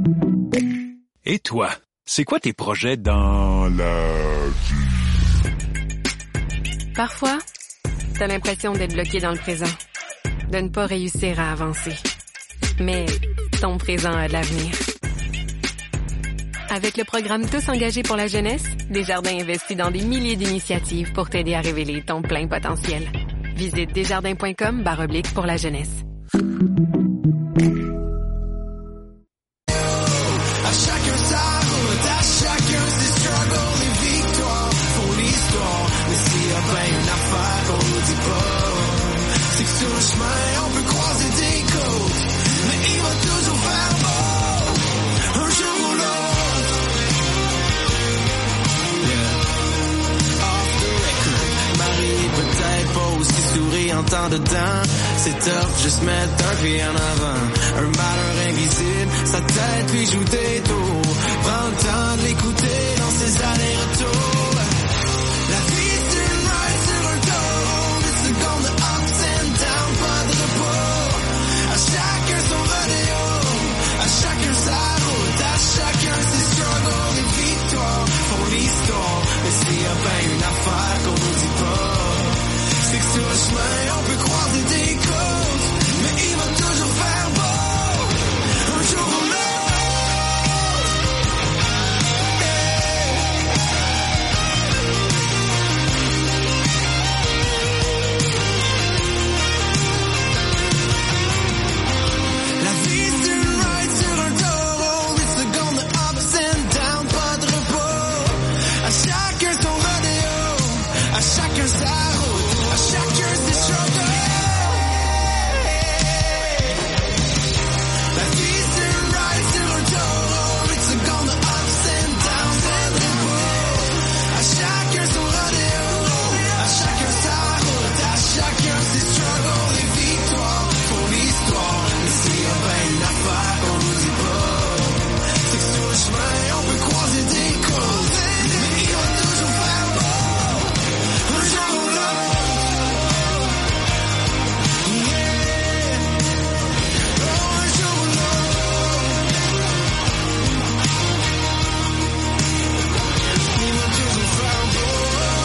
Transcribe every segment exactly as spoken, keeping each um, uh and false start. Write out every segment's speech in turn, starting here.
Et toi, c'est quoi tes projets dans la vie? Parfois, t'as l'impression d'être bloqué dans le présent, de ne pas réussir à avancer. Mais ton présent a de l'avenir. Avec le programme Tous engagés pour la jeunesse, Desjardins investit dans des milliers d'initiatives pour t'aider à révéler ton plein potentiel. Visite desjardins.com barre oblique pour la jeunesse. À chacun sa route, à chacun ses struggles et victoires pour l'histoire. Mais s'il y a bien une affaire qu'on nous dit pas, c'est que sur le chemin on peut croiser des côtes, mais il va toujours faire beau, un jour ou l'autre. Yeah. Off the record, Marie peut-être pas aussi souriante dedans. C'est top, juste mettre un pied en avant. Un malheur invisible, sa tête lui joue des tours. Prends le temps de l'écouter dans ses allers-retours. La vie c'est une ride sur un taureau, des secondes de ups and downs, pas de repos. À chacun son rodéo, à chacun sa route, à chacun ses struggles et victoires pour l'histoire. Mais s'il y a bien une affaire qu'on nous dit pas, c'est que sur le chemin on peut croiser des côtes, mais il va toujours faire beau, un jour ou l'autre. La vie c'est une ride sur un taureau, des secondes de ups and downs, pas de repos. À chacun son rodéo, à chacun sa route, à chacun ses struggles. La vie c'est une ride sur un taureau, des secondes de ups and downs, pas de repos. À chacun son rodéo, à chacun sa route, à chacun ses struggles et victoires pour l'histoire. Mais s'il y a bien une affaire qu'on nous dit pas, c'est que sur le chemin on peut croiser des côtes, mais il va toujours faire beau, un jour ou l'autre. Yeah. Oh, un jour ou l'autre. Il va toujours faire beau,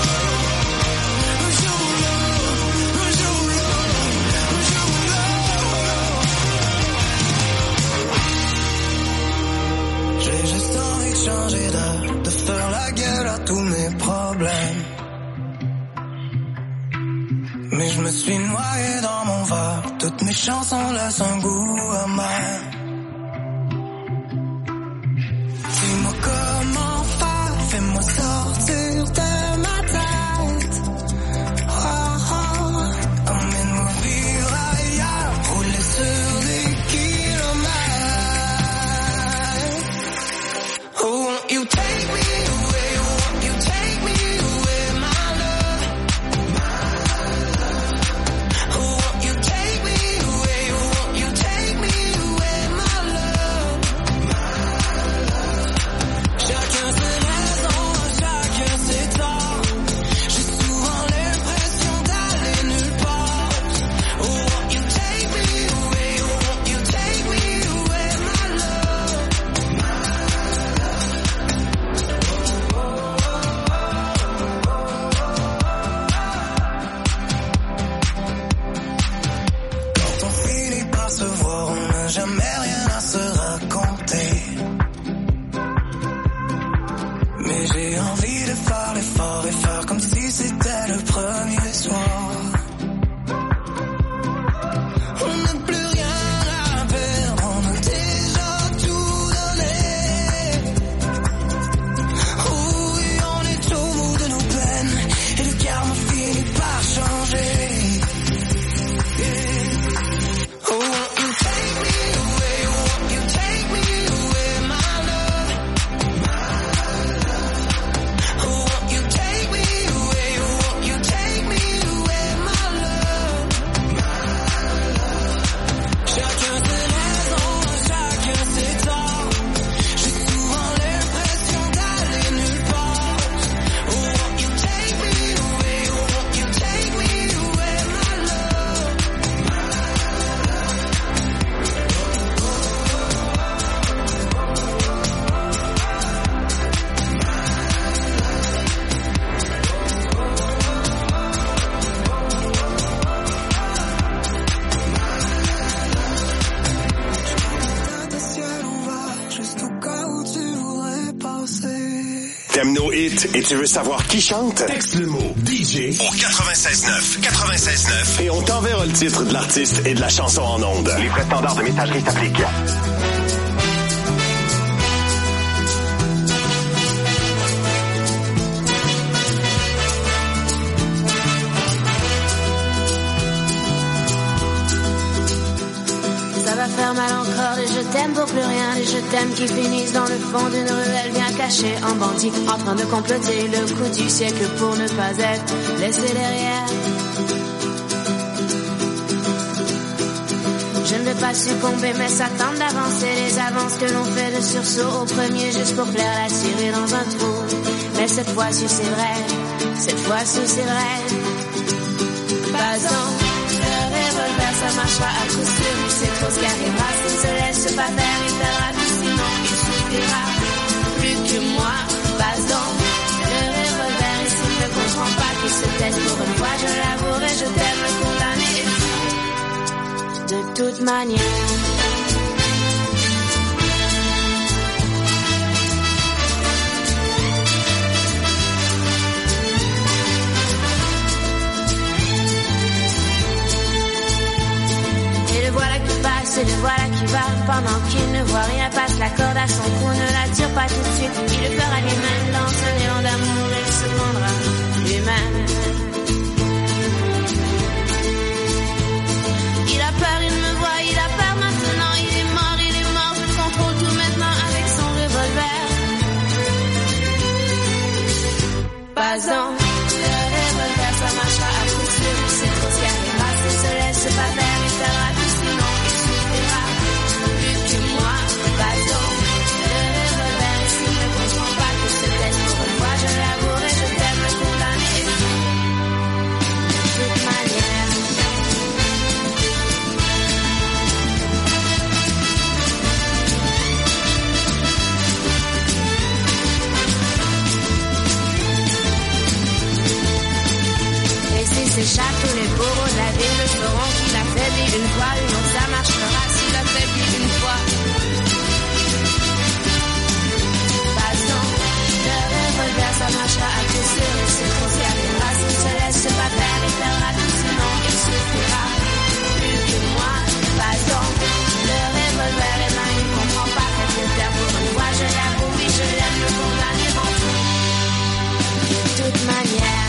un jour ou l'autre, un jour ou l'autre, un jour ou l'autre. J'ai juste envie de changer d'air, de faire la gueule à tous mes problèmes. Mais je me suis noyé dans mon verre, toutes mes chansons laissent un goût amer. Dis-moi comment faire, fais-moi sortir de ma tête. Oh, oh, emmène-moi vivre ailleurs, rouler sur des kilomètres. Oh, won't you take me away, won't you take me away, my love. Oh, won't you take me away, won't you take me away, my T'aimes nos hits et tu veux savoir qui chante? Texte le mot D J au quatre-vingt-seize neuf. quatre-vingt-seize neuf. Et on t'enverra le titre de l'artiste et de la chanson en ondes. Les vrais standards de messagerie s'appliquent. Ça va faire mal encore, et je t'aime pour plus rien, et je t'aime qui finissent dans le fond d'une ruelle bien cachée en bandit, en train de comploter le coup du siècle pour ne pas être laissé derrière. Je ne vais pas succomber, mais ça tente d'avancer les avances que l'on fait de sursaut au premier juste pour plaire, la tirer dans un trou. Mais cette fois-ci c'est vrai, cette fois-ci c'est vrai. Pas en revolver, ça marchera à coup sûr, mais c'est trop ce qui arrivera. S'il se laisse pas faire, il perdra tout, sinon il souffrira plus que moi. Pas dans le revolver, et s'il ne comprend pas qu'il se taise pour une fois, je l'avouerai, je t'aime, le condamner de toute manière. Et le voilà qui va, pendant qu'il ne voit rien, passe la corde à son cou, ne la tire pas tout de suite, il le fera lui-même, dans ce néant d'amour, il se prendra lui-même. Il a peur, il me voit, il a peur maintenant, il est mort, il est mort, je contrôle tout maintenant avec son revolver. Pas en le revolver, ça marchera à coup sûr, c'est trop ce qui arrivera, s'il se laisse pas faire, il perdra tout, sinon plus que moi, pas donc le revolver, et s'il ne comprend pas que ce test pour une fois, je l'avouerai, je t'aime, le condamner de toute manière. Et si s'échappe tous les bourreaux de la ville, le sauront qu'il a faibli une fois, non ça marchera s'il a faibli une fois. Passons, le revolver ça marchera à coup sûr, et c'est trop ce qui arrivera s'il se laisse pas faire, il perdra tout, sinon il souffrira plus que moi. Passons, le revolver, et ben il comprend pas qu'elle peut faire pour une fois, je l'avoue, oui je l'aime, le condamner en tout, de toute manière.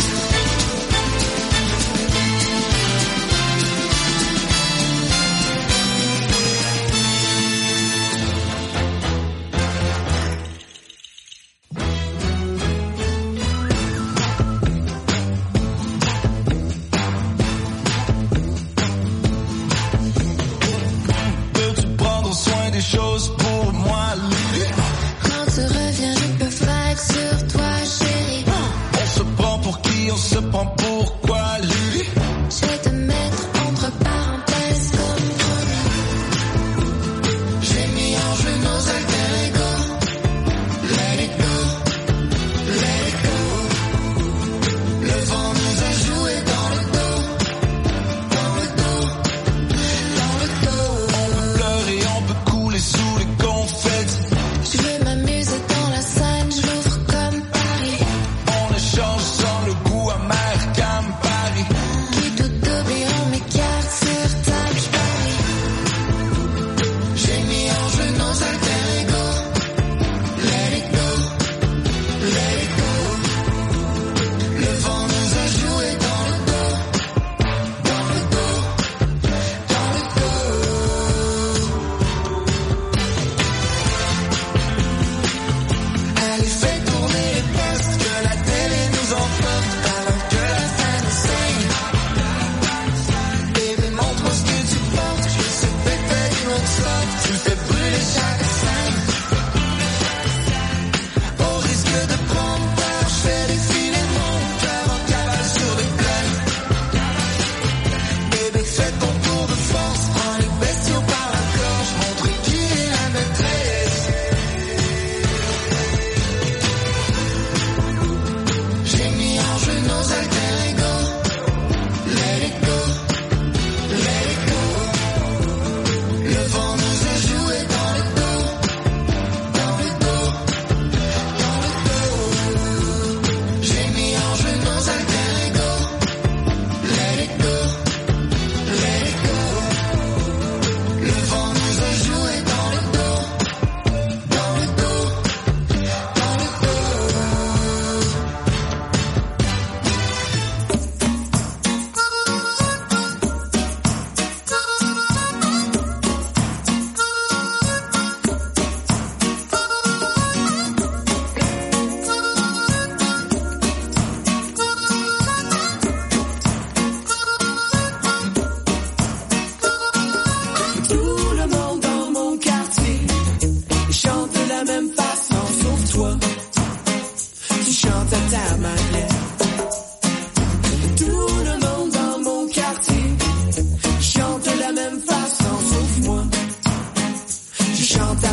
Chose pour moi, quand tu reviens, je peux faire sur toi, chérie. On se prend pour qui, on se prend pour quoi, lui? Je vais te mettre entre parenthèses comme promis. J'ai mis en jeu nos alter ego. Let it go, let it go. Le vent nous a joué dans le dos, dans le dos, dans le dos. On pleure et on peut couler sous les confettis. Je veux m'amuser dans la scène, je l'ouvre comme Paris. On échange sans le goût amer.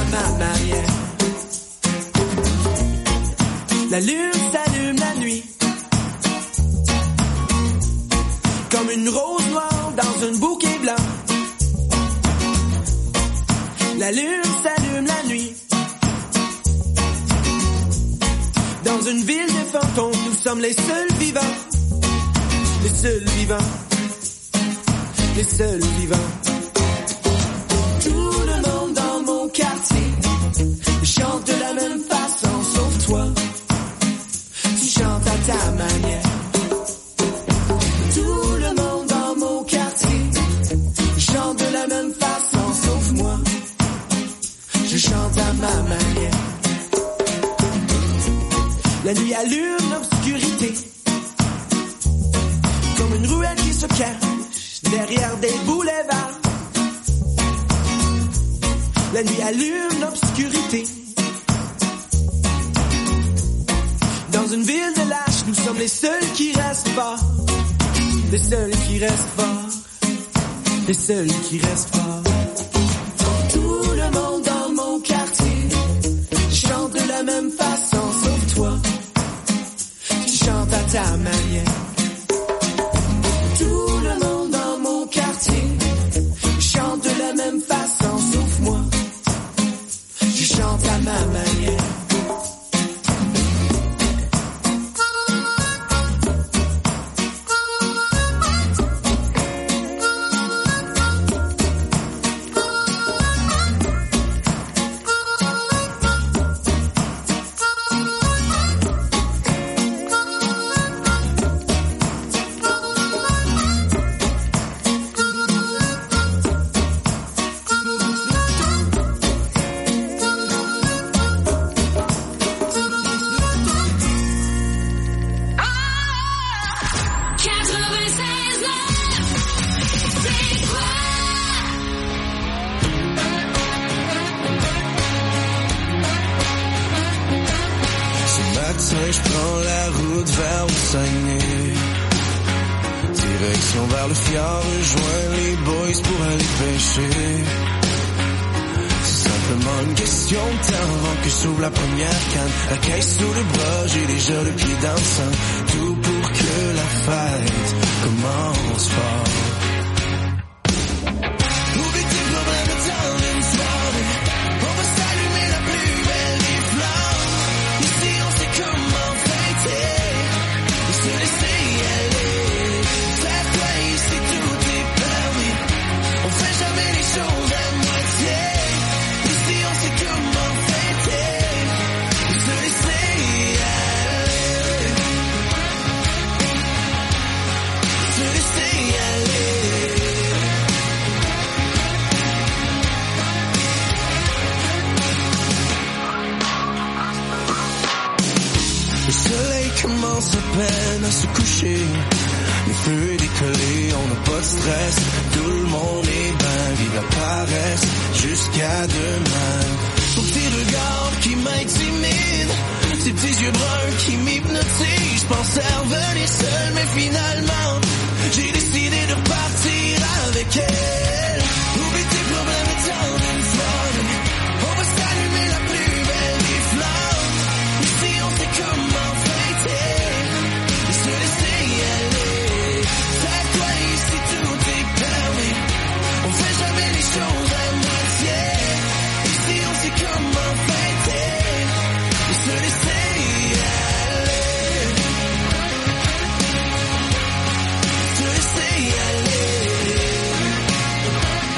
ma manière. La lune s'allume la nuit, comme une rose noire dans un bouquet blanc. La lune s'allume la nuit, dans une ville de fantômes, nous sommes les seuls vivants. Les seuls vivants, les seuls vivants. Tout le monde dans mon quartier chante de la même façon, sauf toi. Tu chantes à ta manière. Tout le monde dans mon quartier chante de la même façon, sauf moi. Je chante à ma manière. La nuit allume l'obscurité, comme une ruelle qui se cache derrière des boulevards. La nuit allume l'obscurité, dans une ville de lâches, nous sommes les seuls qui restent forts. Les seuls qui restent forts. Les seuls qui restent forts. Tout le monde dans mon quartier chante de la même façon, sauf toi. Tu chantes à ta manière. Tout le monde dans mon quartier chante de la même façon, sauf moi. Je chante à ma manière. Je prends la route vers le Saguenay, direction vers le fjord, rejoins les boys pour aller pêcher. C'est simplement une question de temps avant que s'ouvre la première canne. La caisse sous le bras, j'ai déjà le pied dans le sang. Tout pour que la fête commence fort. Oublie tes problèmes dans une soirée, on va s'allumer la plus belle des flammes. Ici on sait comment fêter, et se laisser aller. Faire toi ici tout est permis, on fait jamais les choses à moitié. Ici on sait comment fêter, et se laisser aller. Se laisser aller. Le soleil commence à peine à se coucher, le feu est décollé, on n'a pas de stress, tout le monde est ben, vive la paresse, jusqu'à demain. Pour tes regards qui m'intimident, ces petits yeux bruns qui m'hypnotisent, je pensais revenir seul, mais finalement, j'ai décidé de repartir avec elle. Oublie tes problèmes dans une soirée, on va s'allumer la plus belle des flammes. Ici on sait comment fêter, et se laisser aller. Faire toi ici tout est permis, on fait jamais les choses à moitié. Ici on sait comment fêter, et se laisser aller. Se laisser aller.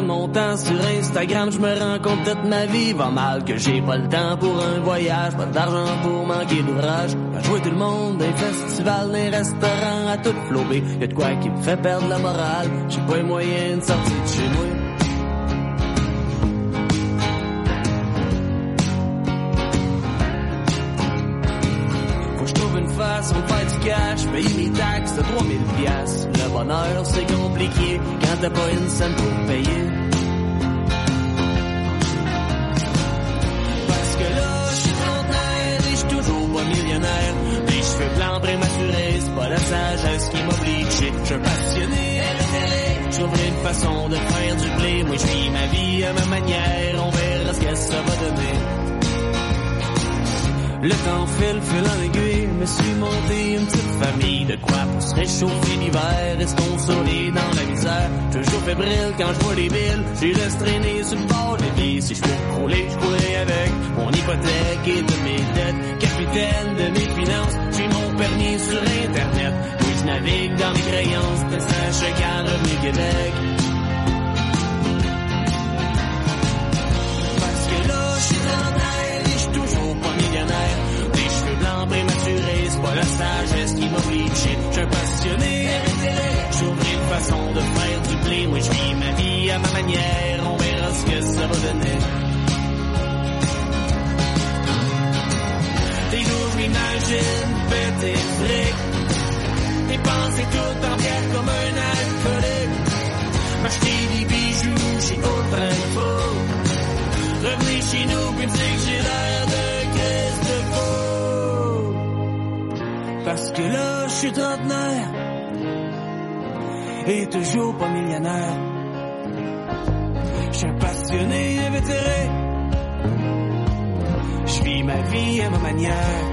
perdre mon temps sur Instagram, je me rends compte toute ma vie va mal, que j'ai pas le temps pour un voyage, pas d'argent pour manquer d'ouvrage, à jouer tout le monde, des festivals, des restaurants, à tout flober, y'a de quoi qui me fait perdre la morale, j'ai pas les moyens de sortir de chez moi. On fait du cash, payer mes taxes de trois mille piastres. Le bonheur, c'est compliqué quand t'as pas une scène pour payer. Parce que là, je suis trentenaire et je suis toujours pas millionnaire. Les cheveux blancs prématurés, c'est pas la sagesse qui m'oblige. Je suis un passionné, j'ouvre une façon de faire du blé. Moi, je vis ma vie à ma manière, on verra ce que ça va donner. Le temps file, file en aiguille, me suis monté une petite famille. De quoi pour se réchauffer l'hiver, et se consoler dans la misère. Toujours fébrile quand je vois les billes, j'ai laisse traîner sur le bord des pieds. Si je peux rouler, je courrais avec mon hypothèque et de mes dettes. Capitaine de mes finances, j'ai mon permis sur Internet. Oui, je navigue dans mes créances, de sachez qu'à Revenu Québec. Parce que là, je suis trentenaire et je suis toujours pas millionnaire. Des cheveux blancs prématurés, c'est pas la sagesse qui m'oblige. Je suis un passionné, j'ouvre une façon de faire du blé. Moi, je vis ma vie à ma manière, on verra ce que ça va donner. Des jours, je m'imagine péter le fric, dépenser tout en bière comme un alcoolique, m'acheter des bijoux chez Ultra Info, revenir chez nous puis me dire que j'ai l'air de Christ de faux. Parce que là, je suis trentenaire et toujours pas millionnaire. Je suis un passionné invétéré, je vis ma vie à ma manière.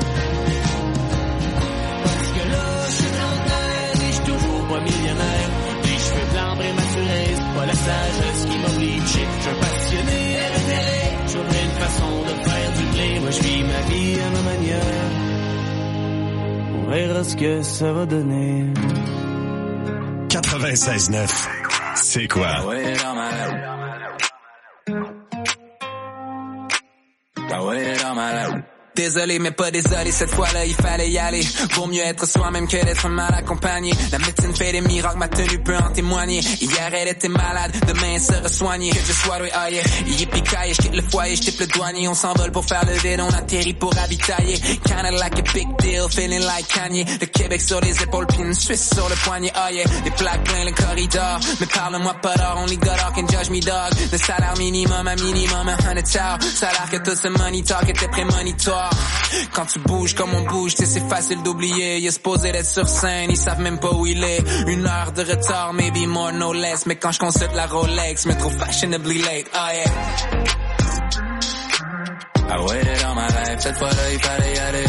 Parce que là, je suis trentenaire et je suis toujours pas millionnaire. Les cheveux blancs prématurés, c'est pas la sagesse qui m'oblige. Je suis un passionné invétéré, j'ouvre une façon de faire du blé. Moi, je vis ma vie à ma manière. On verra ce que ça va donner. quatre-vingt-seize neuf, c'est quoi? Ah ouais, dans ma... Ah ouais, dans ma... Désolé, mais pas désolé, cette fois-là, il fallait y aller. Vaut mieux être soi-même que d'être mal accompagné. La médecine fait des miracles, ma tenue peut en témoigner. Hier, elle était malade, demain, elle sera soignée. Que je sois, oui, ah yeah. Yippee-ki-yay, je quitte le foyer, je quitte le douanier. On s'envole pour faire le vide, on atterrit pour ravitailler. Kinda like a big deal, feeling like Kanye. Le Québec sur les épaules, puis une Suisse sur le poignet, ah yeah. Les plaques plein le corridor, mais parle-moi pas d'or, only God can judge me, dog. Le salaire minimum, à minimum, un hundred tower. Salaire que tout ce money talk était prémonitoire. Quand tu bouges comme on bouge, tu sais c'est facile d'oublier. Il est supposé d'être sur scène, ils savent même pas où il est. Une heure de retard, maybe more, no less. Mais quand je consulte la Rolex, me trouve fashionably late, oh yeah. I waited all my life, cette fois-là il fallait y aller.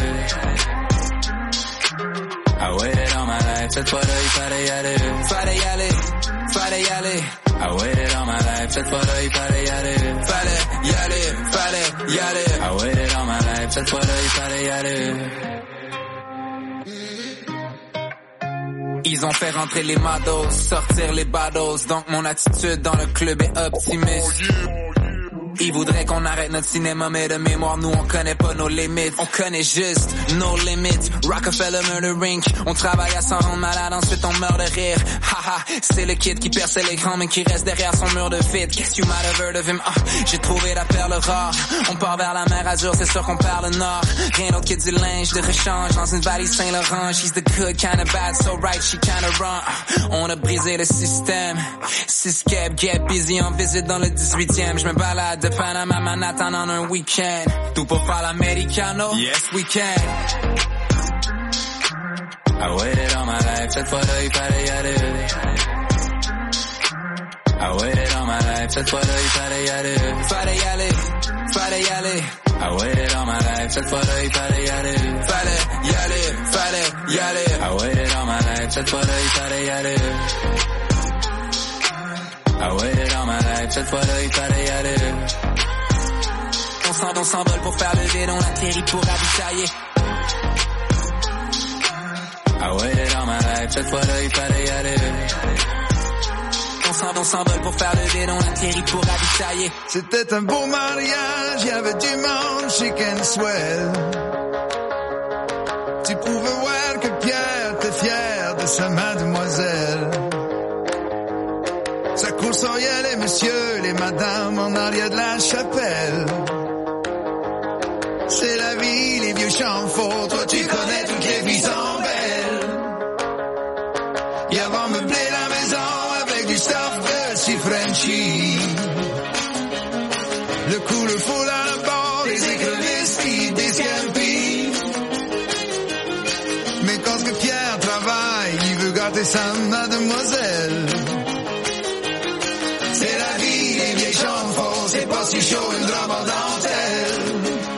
I waited all my life, cette fois-là il fallait y aller. Fallait y aller, fallait y aller. I waited all my life, cette fois-là il fallait y aller. Fallait y aller, fallait y aller. I waited all my life, cette fois-là il fallait y aller. Ils ont fait rentrer les mados, sortir les baddos. Donc mon attitude dans le club est optimiste. Ils voudraient qu'on arrête notre cinéma, mais de mémoire, nous on connaît pas nos limites. On connaît juste nos limites. Rockefeller Murder Inc. On travaille à s'en rendre malade, ensuite on meurt de rire. Haha, c'est le kid qui perce l'écran, mais qui reste derrière son mur de fit. Guess you might have heard of him. Ah, j'ai trouvé la perle rare. On part vers la mer Azur, c'est sûr qu'on perd le nord. Rien d'autre que du linge de rechange dans une valise Saint-Laurent. She's the good kind of bad, so right, she kind of wrong. Ah, on a brisé le système. Six cab, get busy en visite dans le dix-huitième. Je me balade de Panama, Manhattan en un week-end. Tout pour faire l'americano? Yes, we can. I waited all my life, cette fois-là il fallait y aller. I waited all my life, cette fois-là il fallait y aller. Fallait y aller, fallait y aller. I waited all my life, cette fois-là il fallait y aller. Fallait y aller, fallait y aller. I waited all my life, cette fois-là il fallait y aller. I waited all my life, cette fois-là il fallait y aller. On s'en, on s'envole pour faire le vide, on atterrit pour ravitailler. I waited all my life, cette fois-là il fallait y aller. On s'en va, on s'envole pour faire le vide, on atterrit pour ravitailler. C'était un beau mariage, y avait du monde chic and swell. Tu pouvais voir que Pierre était fier de sa mademoiselle. Ça coursoyait les messieurs, les madames en arrière de la chapelle. C'est la vie, les vieux champs faux, toi tu connais toutes les filles sont belles. Y avant meublé la maison avec du stuff de si Frenchy. Le coup, le faux dans le bord, les écrevisses qui descampent. Mais quand que Pierre travaille, il veut gâter sa mademoiselle. C'est la vie, les vieilles chambres faux, c'est pas si chaud, une robe en dentelle.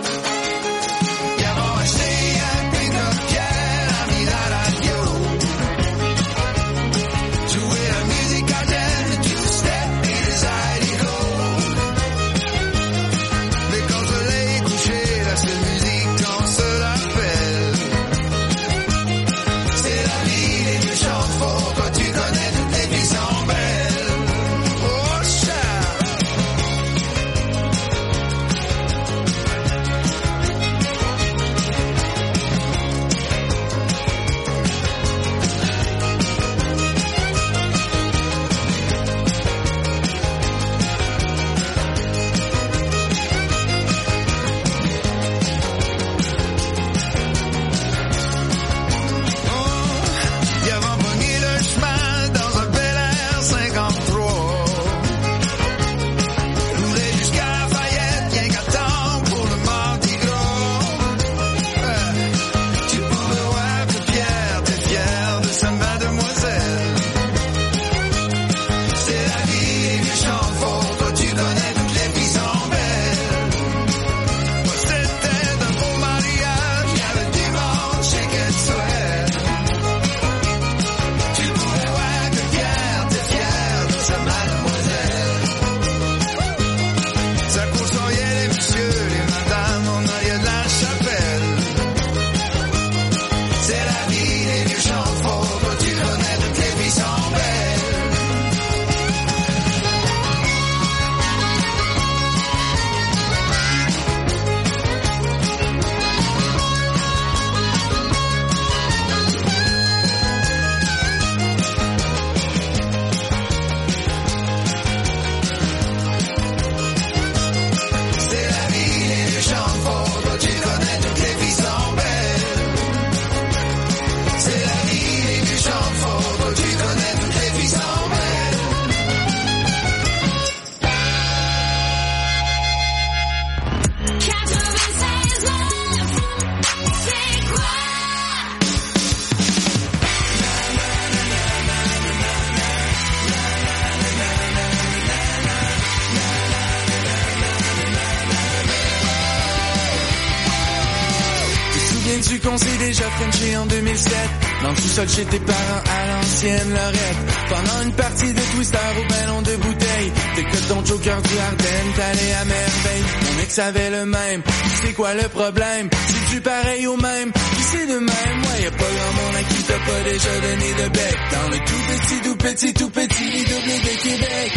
qu'on s'est déjà frenché en deux mille sept. Dans le sous-sol chez tes parents à l'ancienne Lorette. Pendant une partie de Twister au ballon de bouteille. T'écoutes ton Joker du Ardennes, t'allais à merveille. Mon ex avait le même, c'est quoi le problème? C'est du pareil au même, puis c'est de même. Moi y'a pas grand monde à qui t'as pas déjà donné de bec. Dans le tout petit, tout petit, tout petit doublé de Québec.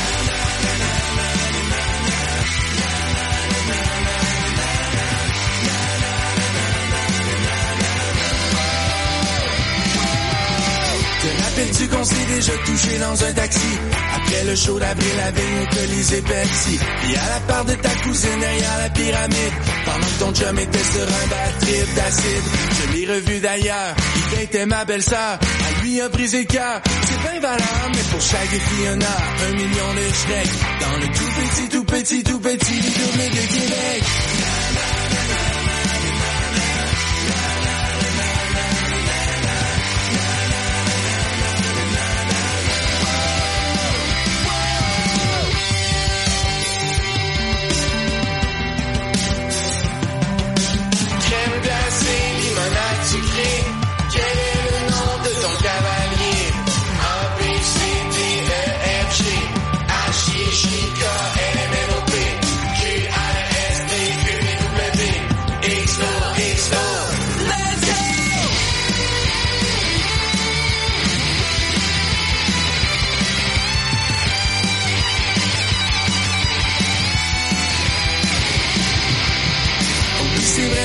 Rappelles-tu qu'on s'est déjà touché dans un taxi? Après le show d'avril avec mon Colisée Pepsi. Puis à la part de ta cousine derrière la pyramide. Pendant que ton chum était sur un bad trip d'acide. Je l'ai revu d'ailleurs, il était ma belle-sœur. À lui a brisé le cœur, c'est bien valable. Mais pour chaque fille on a un million de Shrek. Dans le tout petit, tout petit, tout petit double de Québec.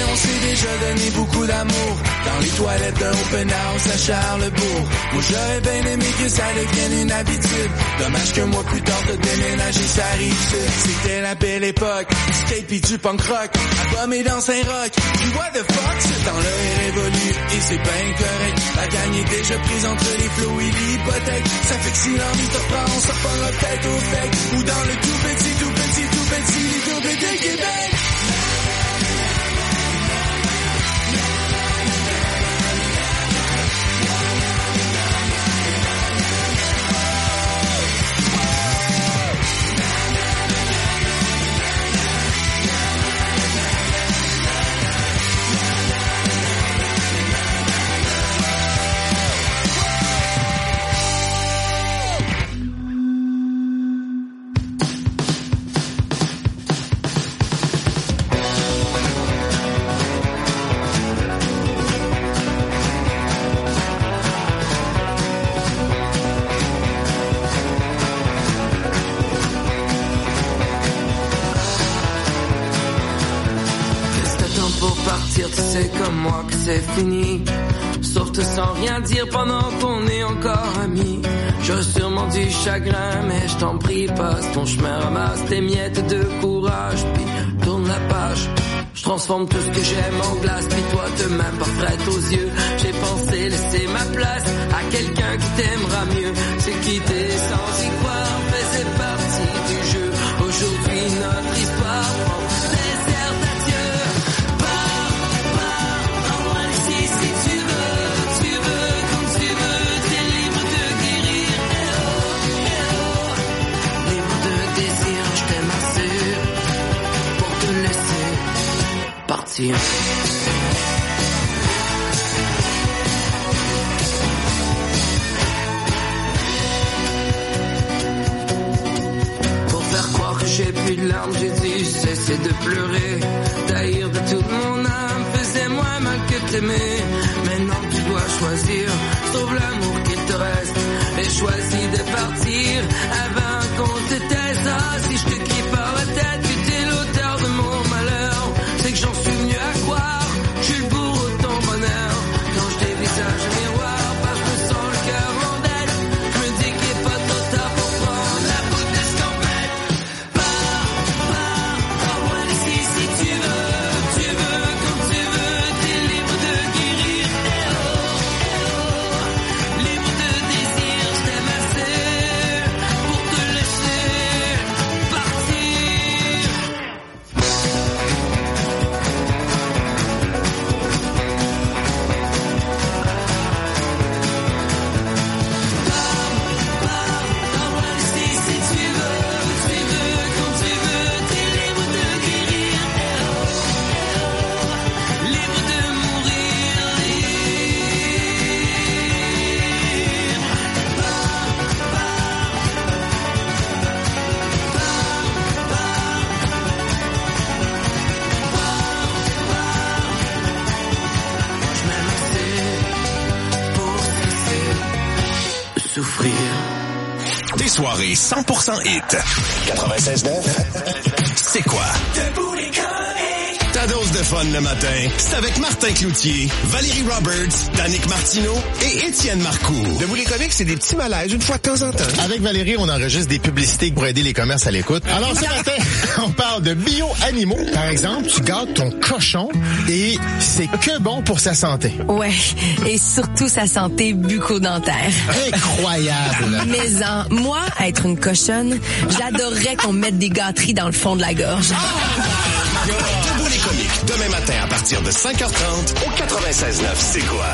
on s'est déjà donné beaucoup d'amour dans les toilettes d'un open house à Charlesbourg. Moi j'aurais bien aimé que ça devienne une habitude. Dommage que moi plus tard de déménager ça arrive sud. C'était la belle époque, du skate pis du punk rock, abomé dans Saint-Roch. Puis what the fuck, ce temps-là est révolu et c'est bien correct. La gagne est déjà prise entre les flots et l'hypothèque. Ça fait que si l'envie te prend, on s'en reprendra peut-être au fake. Ou dans le tout petit, tout petit, tout petit, les courbes de Québec. C'est fini, sauf te sans rien dire pendant qu'on est encore amis. J'ai sûrement du chagrin, mais je t'en prie, passe ton chemin, ramasse tes miettes de courage, puis tourne la page. Je transforme tout ce que j'aime en glace, puis toi te m'aimes pas frette aux yeux. J'ai pensé laisser ma place à quelqu'un qui t'aimera mieux. C'est quitter sans y croire, faisait partie du jeu. Aujourd'hui notre histoire prend des airs d'adieu. Pour faire croire que j'ai plus de larmes, j'ai dû cesser de pleurer. Taillir de toute mon âme faisait moins mal que t'aimer. Maintenant tu dois choisir, sauve l'amour qu'il te reste. Et choisis de partir avant qu'on te taise. Ah, si je te crie par la tête que t'es l'auteur de mon malheur, c'est que j'en suis venu à croire, je suis le bourreau de ton bonheur. Quand je dévisage le miroir, bah je me sens le cœur en dette. Je me dis qu'il est pas trop tard pour prendre la boute d'escampette. Pars, pars, pars loin d'ici si tu veux. Tu veux comme tu veux, t'es libre de guérir. Eh oh, eh oh, libre de désir, je t'aime assez pour te laisser partir. Souffrir. Des soirées cent pour cent hit. quatre-vingt-seize neuf. C'est quoi? Debout les comiques. Ta dose de fun le matin, c'est avec Martin Cloutier, Valérie Roberts, Danick Martineau et Étienne Marcoux. Debout les comiques, c'est des petits malaises une fois de temps en temps. Avec Valérie, on enregistre des publicités pour aider les commerces à l'écoute. Alors ce matin, on parle de bio-animaux. Par exemple, tu gardes ton cochon et c'est que bon pour sa santé. Ouais, et surtout sa santé bucco-dentaire. Incroyable! Mais en, moi, être une cochonne, j'adorerais qu'on me mette des gâteries dans le fond de la gorge. Debout les comiques, demain matin à partir de cinq heures trente au quatre-vingt-seize neuf. C'est quoi?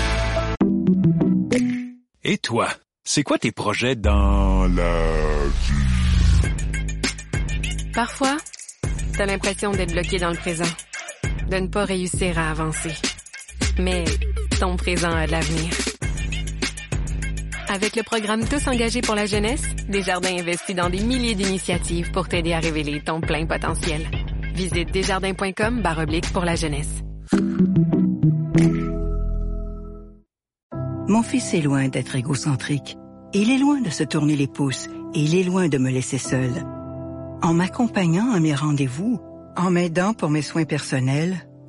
Et toi, c'est quoi tes projets dans la vie? Parfois, t'as l'impression d'être bloqué dans le présent, de ne pas réussir à avancer. Mais ton présent a de l'avenir. Avec le programme Tous engagés pour la jeunesse, Desjardins investit dans des milliers d'initiatives pour t'aider à révéler ton plein potentiel. Visite desjardins.com barre oblique pour la jeunesse. Mon fils est loin d'être égocentrique. Il est loin de se tourner les pouces et il est loin de me laisser seule. En m'accompagnant à mes rendez-vous, en m'aidant pour mes soins personnels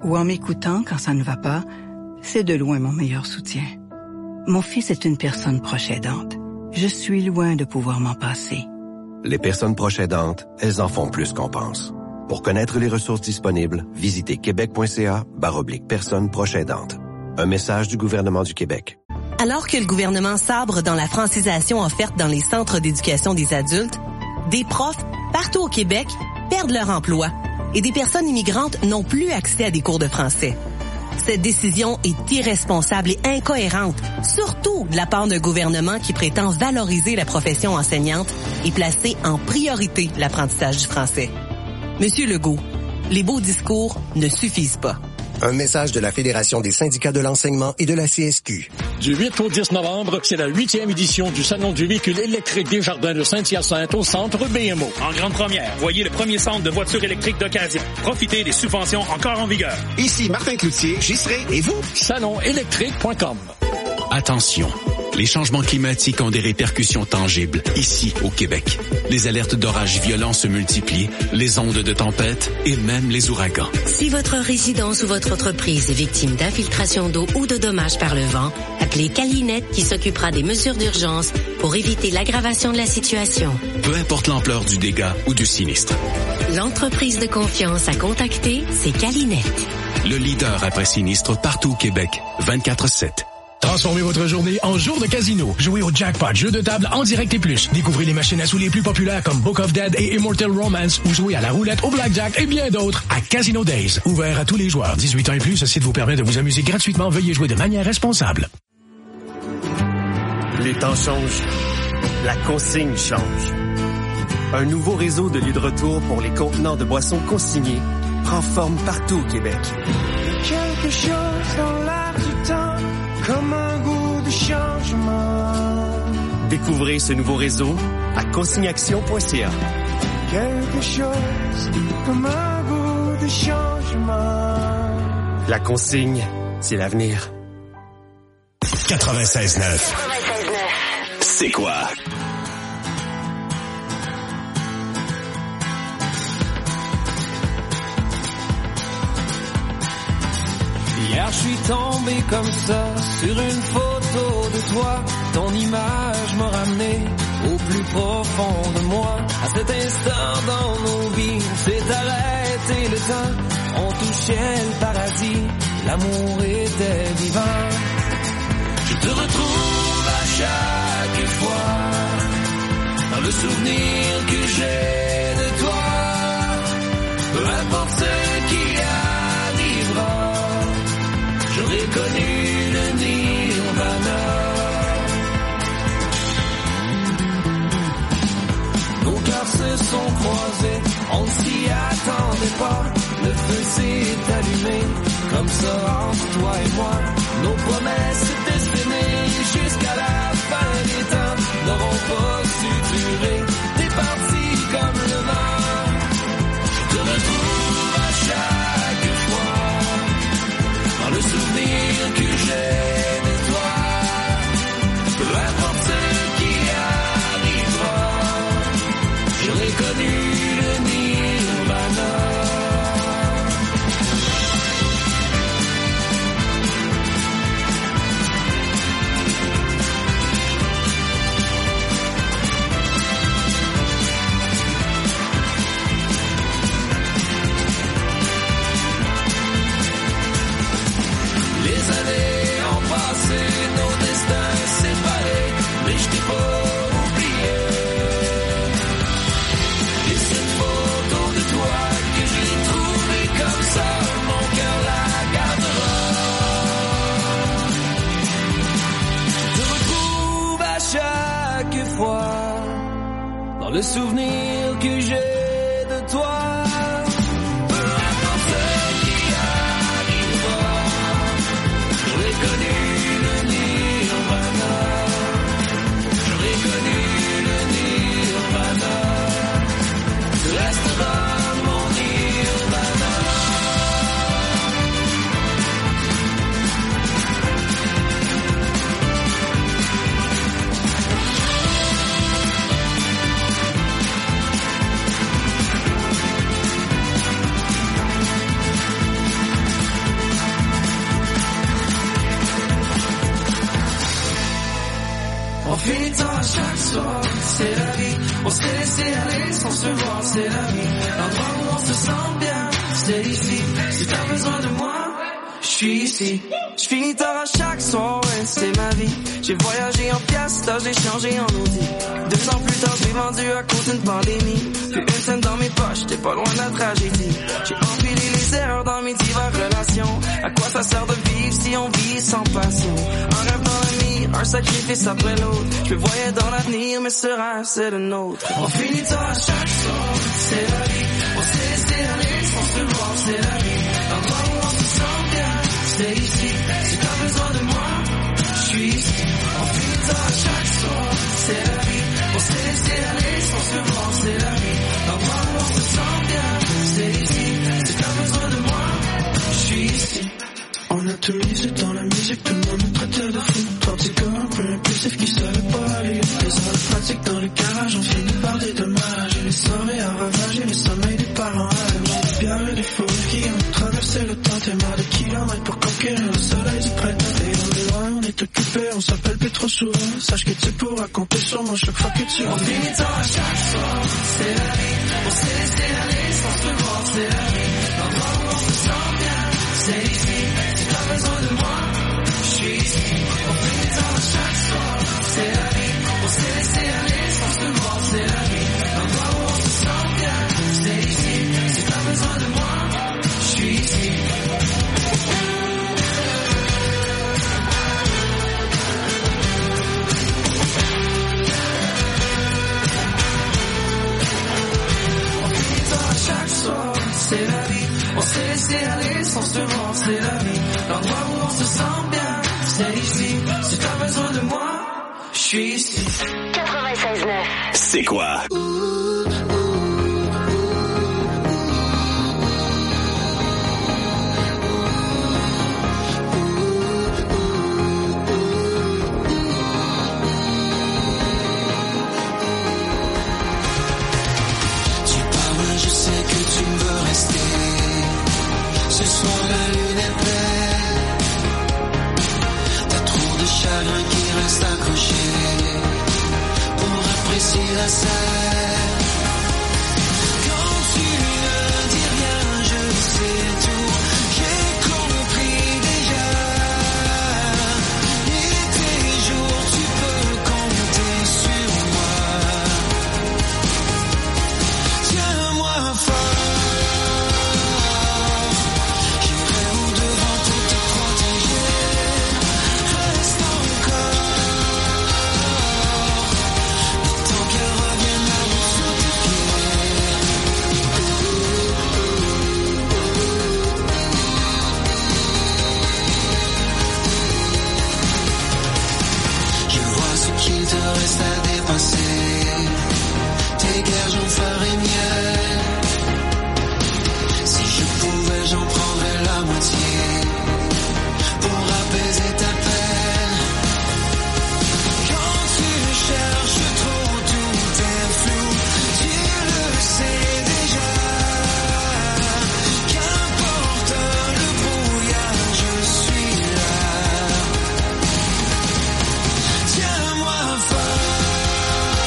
ou en m'écoutant quand ça ne va pas, c'est de loin mon meilleur soutien. Mon fils est une personne proche aidante. Je suis loin de pouvoir m'en passer. Les personnes proches aidantes, elles en font plus qu'on pense. Pour connaître les ressources disponibles, visitez québec.ca barre oblique personnes proches aidantes. Un message du gouvernement du Québec. Alors que le gouvernement sabre dans la francisation offerte dans les centres d'éducation des adultes, des profs partout au Québec perdent leur emploi et des personnes immigrantes n'ont plus accès à des cours de français. Cette décision est irresponsable et incohérente, surtout de la part d'un gouvernement qui prétend valoriser la profession enseignante et placer en priorité l'apprentissage du français. Monsieur Legault, les beaux discours ne suffisent pas. Un message de la Fédération des syndicats de l'enseignement et de la C S Q. Du huit au dix novembre, c'est la huitième édition du Salon du véhicule électrique Desjardins de Saint-Hyacinthe au centre B M O. En grande première, voyez le premier centre de voitures électriques d'occasion. Profitez des subventions encore en vigueur. Ici Martin Cloutier, j'y serai, et vous? salon électrique point com. Attention, les changements climatiques ont des répercussions tangibles, ici, au Québec. Les alertes d'orages violents se multiplient, les ondes de tempête et même les ouragans. Si votre résidence ou votre entreprise est victime d'infiltration d'eau ou de dommages par le vent, appelez Calinet qui s'occupera des mesures d'urgence pour éviter l'aggravation de la situation. Peu importe l'ampleur du dégât ou du sinistre. L'entreprise de confiance à contacter, c'est Calinet. Le leader après sinistre partout au Québec, vingt-quatre sept. Transformez votre journée en jour de casino. Jouez au jackpot, jeu de table en direct et plus. Découvrez les machines à sous les plus populaires comme Book of Dead et Immortal Romance ou jouez à la roulette, au blackjack et bien d'autres à Casino Days. Ouvert à tous les joueurs. dix-huit ans et plus, ce site vous permet de vous amuser gratuitement. Veuillez jouer de manière responsable. Les temps changent. La consigne change. Un nouveau réseau de lieux de retour pour les contenants de boissons consignés prend forme partout au Québec. Quelque chose dans l'air du temps, comme un goût de changement. Découvrez ce nouveau réseau à consignaction point c a. Quelque chose comme un goût de changement. La consigne, c'est l'avenir. quatre-vingt-seize neuf. C'est quoi? Hier je suis tombé comme ça sur une photo de toi. Ton image m'a ramené au plus profond de moi. À cet instant dans nos vies, on s'est arrêté le temps. On touchait le paradis, l'amour était vivant. Je te retrouve à chaque fois dans le souvenir que j'ai de toi. Peu importe ce qui arrivera, j'aurais connu le nirvana. Nos cœurs se sont croisés, on ne s'y attendait pas. Le feu s'est allumé, comme ça entre toi et moi. Nos promesses destinées jusqu'à la fin des temps n'auront pas su durer. T'es parti comme le vent, je te retrouve à chaque fois dans le souvenir que j'ai de toi. Peu importe ce qui arrivera, j'aurais connu le nirvana. Les années ont passé, nos destins séparés, mais je t'ai pas oublié. Et cette photo de toi que j'ai trouvée comme ça, mon cœur la gardera. Je te retrouve à chaque fois dans le souvenir que j'ai de toi. J'aurais connu le nirvana, j'aurais connu le nirvana, tu resteras mon nirvana. finit tard à chaque soir, c'est la vie. On s'est laissé aller sans se voir, c'est la vie. L'endroit où on se sent bien, c'est ici. Si t'as besoin de moi, je suis ici. Je finis tard à chaque soir, ouais, c'est ma vie. J'ai voyagé en Fiesta, j'ai changé en Audi. Deux ans plus tard, j'ai vendu à cause d'une pandémie. Plus une scène dans mes poches, t'es pas loin de la tragédie. J'ai empilé les erreurs dans mes diverses relations. À quoi ça sert de vivre si on vit sans passion? Un rêve dans l'avenir, un sacrifice après l'autre. Je me voyais dans l'avenir, mais ce rêve c'est le nôtre. On finit tard à chaque soir, c'est la vie. On s'est laissé aller sans se voir, c'est la vie. L'endroit où on se sent bien, c'est ici. Si t'as besoin de moi, je suis ici. On finit tard à chaque soir, c'est la vie. On s'est laissé aller sans se voir, c'est la vie. L'endroit où on se sent bien, c'est ici. Si t'as besoin de moi, je suis ici. On a tout misé dans la musique, tout le monde nous traitait de fou. Tandis qu'un peu impulsif qui savait pas aller. Les heures de pratique dans le garage, on finit par des dommages. Et les soirées à ravager, les sommeils des parents à la bière et des fous qui ont traversé le temps. T'es marre de kilomètres pour conquérir le soleil du printemps. Et on est loin, on est occupé, on s'appelle plus trop souvent. Sache que tu pourras compter sur moi chaque fois que tu reviens. On finit tard à chaque soir, c'est la vie. On s'est laissé aller sans se voir, c'est la vie. L'endroit où on se sent bien, c'est ici. Si t'as besoin de moi, je suis ici. On finit tard à chaque soir, c'est la vie. On s'est laissé aller sans se voir, c'est la vie. L'endroit où on se sent bien, c'est ici. Si t'as besoin de moi, je suis ici. Chaque soir, c'est la vie. On s'est laissé aller sans se voir, c'est la vie. L'endroit où on se sent bien, c'est ici. Si t'as besoin de moi, je suis ici. quatre-vingt-seize neuf. C'est quoi? Ce soir la lune est pleine. T'as trop de chagrin qui reste accroché pour apprécier la scène. Quand tu ne dis rien, je sais tout. J'ai compris déjà. Et tes jours, tu peux compter sur moi. Tiens-moi fort. Reste à dépasser. Tes guerres, j'en ferais mieux. Si je pouvais, j'en prendrais la moitié pour apaiser ta peine. Quand tu cherches trop, tout est flou. Tu le sais déjà. Qu'importe le brouillard, je suis là. Tiens-moi fort.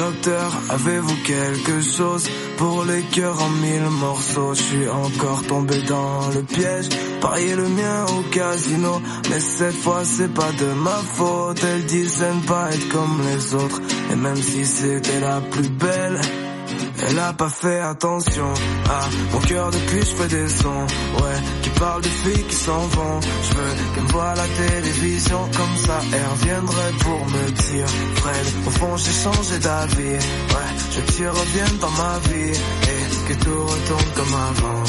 Docteur, avez-vous quelque chose pour les cœurs en mille morceaux? Je suis encore tombé dans le piège, parier le mien au casino, mais cette fois c'est pas de ma faute. Elle disait ne pas être comme les autres, et même si c'était la plus belle, elle a pas fait attention à mon cœur depuis je fais des sons, ouais, qui parlent de filles qui s'en vont. Je veux qu'elle me voie à la télévision, comme ça elle reviendrait pour me dire Fred, au fond j'ai changé d'avis, ouais, je veux que tu reviennes dans ma vie et que tout retourne comme avant.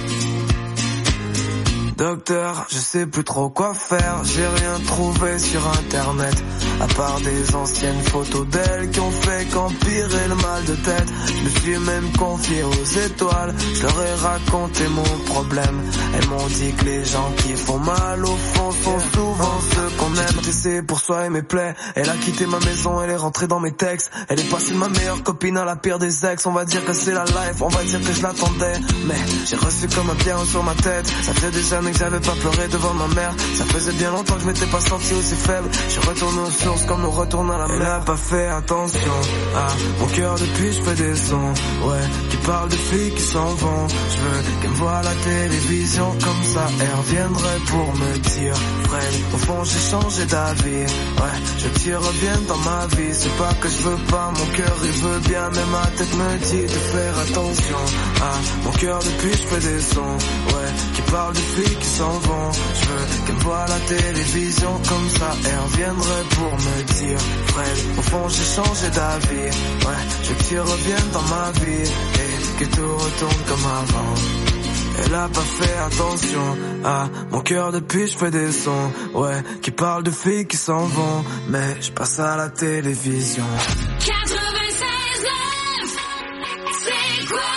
Docteur, je sais plus trop quoi faire, j'ai rien trouvé sur internet, à part des anciennes photos d'elle qui ont fait qu'empirer le mal de tête. Je me suis même confié aux étoiles, je leur ai raconté mon problème. Elles m'ont dit que les gens qui font mal au fond sont souvent ceux qu'on aime. J'ai essayé pour soigner mes plaies, elle a quitté ma maison, elle est rentrée dans mes textes. Elle est passée de ma meilleure copine à la pire des ex. On va dire que c'est la life, on va dire que je l'attendais, mais j'ai reçu comme un pierre sur ma tête. Ça fait des années que j'avais pas pleuré devant ma mère, ça faisait bien longtemps que je m'étais pas senti aussi faible. Je retourne aux sources comme on retourne à la mer. Elle a pas fait attention à mon cœur depuis je fais des sons, ouais, qui parlent de filles qui s'en vont. Je veux qu'elle me voie à la télévision, comme ça elle reviendrait pour me dire Fred, au fond j'ai changé d'avis, ouais, je veux que tu reviennes dans ma vie. C'est pas que je veux pas, mon cœur il veut bien, mais ma tête me dit de faire attention à mon cœur depuis je fais des sons, ouais, qui parlent de filles qui s'en vont. Je veux qu'elle me voie à la télévision, comme ça elle reviendrait pour me dire Fred, au fond j'ai changé d'avis, ouais, je veux que tu reviennes dans ma vie et que tout retourne comme avant. Elle a pas fait attention à mon cœur depuis je fais des sons, ouais, qui parlent de filles qui s'en vont, mais je passe à la télévision. quatre-vingt-seize neuf, c'est quoi?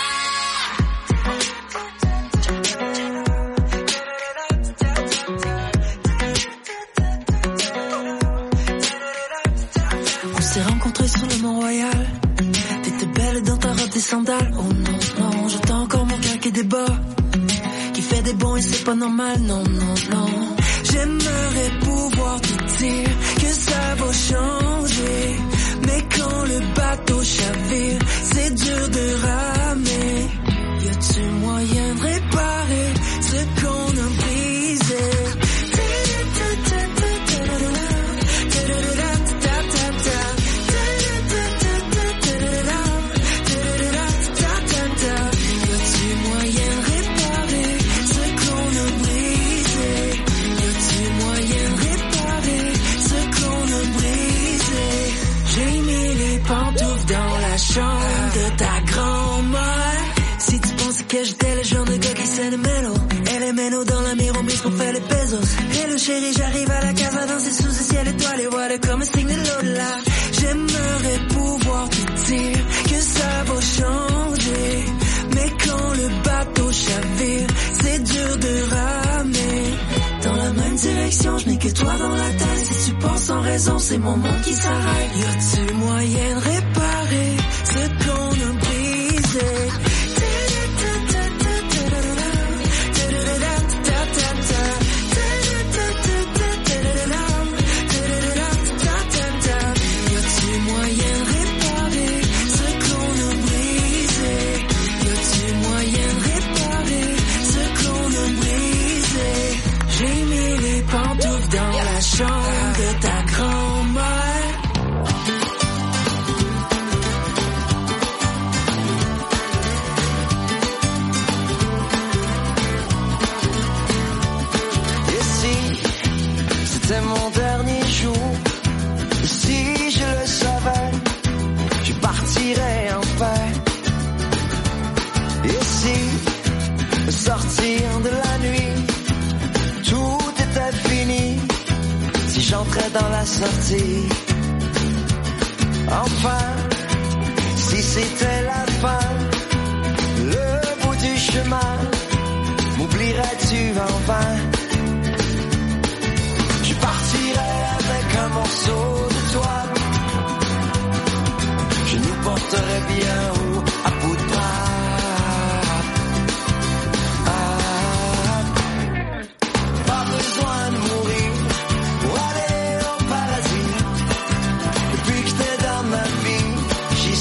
On s'est rencontrés sur le Mont-Royal, t'étais belle dans ta robe des sandales. Oh non, non, j'entends encore mon cœur qui débat, qui fait des bons et c'est pas normal, non, non, non. J'aimerais pouvoir te dire que ça va changer, mais quand le bateau chavire, c'est dur de ramer. Y a-tu moyen de réparer ce qu'on a brisé? Chambre de ta grand-mère. Si tu pensais que j'étais le genre de gars qui sait le mélo, elle est mélo dans la mire, au micro fait les pesos. Hello chérie, j'arrive à la casa danser sous le ciel étoilé, voilà comme un signe de l'au-delà. J'aimerais pouvoir te dire que ça va changer, mais quand le bateau chavire, c'est dur de ramer. Dans la même direction, je n'ai que toi dans la tête. Si tu penses sans raison, c'est mon monde qui s'arrête. Y a-tu moyen de réparer ce qu'on a brisé? Chambre de ta grand-mère. Et si c'était mon dernier jour, si je le savais, je partirais enfin. Et si sortir de la nuit, tout était fini, si j'entrais dans la sortie, enfin, si c'était la fin, le bout du chemin, m'oublierais-tu enfin? Je partirais avec un morceau de toi, je nous porterais bien haut à bout de bras. Ah, pas besoin de mourir pour aller au paradis. Depuis que t'es dans ma vie, j'y